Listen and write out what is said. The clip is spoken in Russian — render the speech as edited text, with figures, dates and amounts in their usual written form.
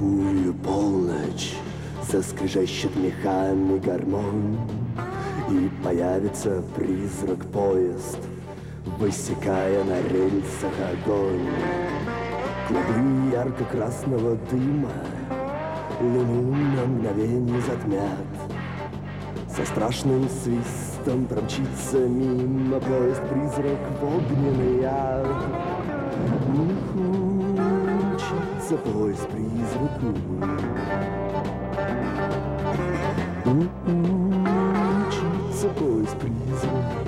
глухую полночь заскрежещет мехами гармонь, и появится призрак-поезд, высекая на рельсах огонь. Клубы ярко-красного дыма луну на мгновение затмят. Со страшным свистом промчится мимо поезд-призрак в огненный ад. Мчится поезд-призраку, мчится поезд-призрак.